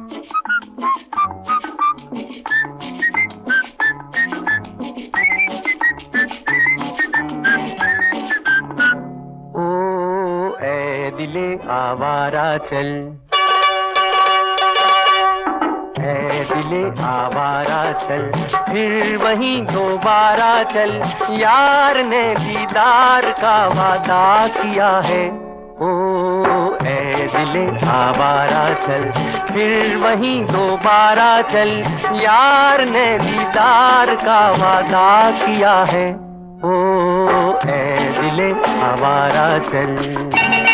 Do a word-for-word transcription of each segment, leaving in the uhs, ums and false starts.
दिले आवारा चल, ऐ दिले आवारा चल, फिर वहीं दोबारा चल। यार ने दीदार का वादा किया है। ओ ऐ दिले आवारा चल, फिर वहीं दोबारा चल। यार ने दीदार का वादा किया है। ओ ऐ दिले आवारा चल।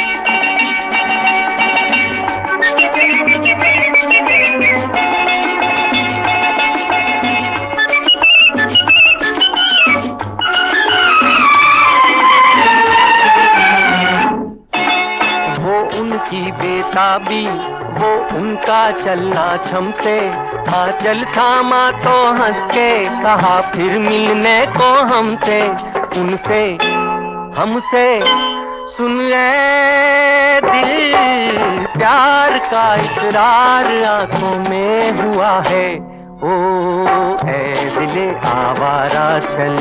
उनकी बेताबी, वो उनका चलना छम से। हाँ चल थामा तो हंस के कहा फिर मिलने को हमसे। उनसे हमसे सुन ले दिल, प्यार का इकरार आंखों में हुआ है। ओ ऐ दिले आवारा चल।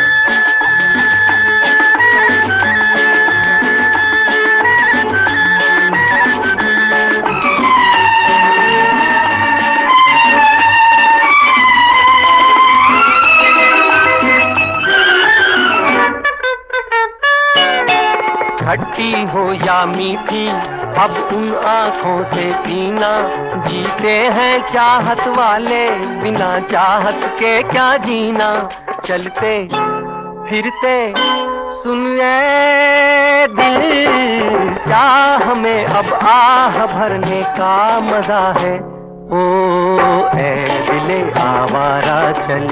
खट्टी हो या मीठी, अब उन आँखों से पीना। जीते हैं चाहत वाले, बिना चाहत के क्या जीना। चलते फिरते सुन ले दिल, चाह में अब आह भरने का मजा है। ओ ऐ दिले आवारा चल।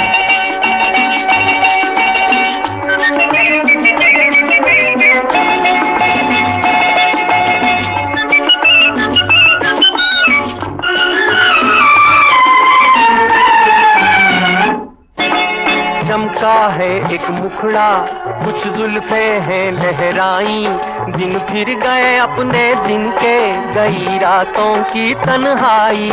चमका है एक मुखड़ा, कुछ जुल्फे हैं लहराई। दिन फिर गए अपने दिन के, गई रातों की तन्हाई।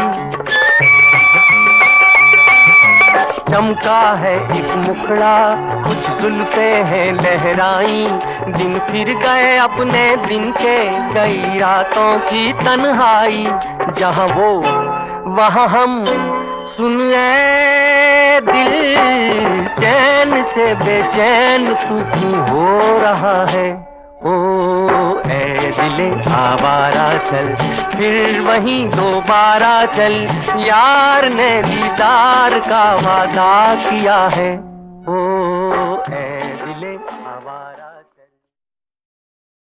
चमका है एक मुखड़ा, कुछ जुल्फे हैं लहराई। दिन फिर गए अपने दिन के, गई रातों की तन्हाई। जहाँ वो वहाँ हम, सुन ले दिल, चैन से बेचैन तू क्यों हो रहा है। ओ ऐ दिले आवारा चल, फिर वहीं दोबारा चल। यार ने दीदार का वादा किया है। ओ ऐ दिले आवारा चल।